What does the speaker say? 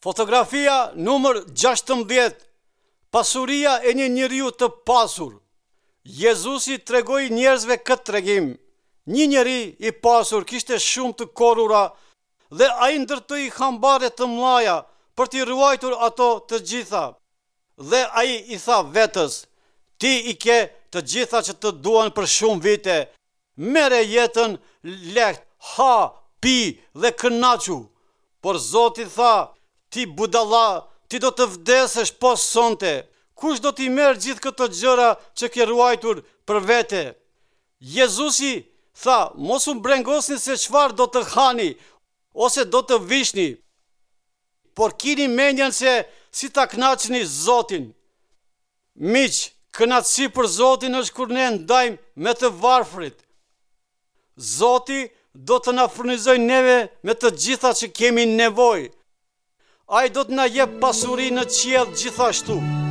Fotografia numër 16. Pasuria e një njeriu të pasur. Jezusi tregoi njerëzve këtë tregim. Një njeri i pasur kishte shumë të korrura dhe ai ndërtoi hambare të mëdha për t'i ruajtur ato të gjitha. Dhe ai i tha vetës: "Ti i ke të gjitha që të duan për shumë vite. Merre jetën lehtë, ha, pi dhe kënaqu." Por Zoti tha: "Ti budalla, ti do të vdesësh pas sonte. Kush do t'i merr gjithë këto gjëra që ke ruajtur për vete?" Jezusi tha: "Mos u brengosni se çfarë do të hani ose do të vishni, por kini mendjen se si ta kënaqni Zotin." Miq, kënaqësi për Zotin është kur ne ndajmë me të varfrit. Zoti do të na furnizojë neve me të gjitha që kemi nevojë. Ai do të na jep pasuri në qiell gjithashtu.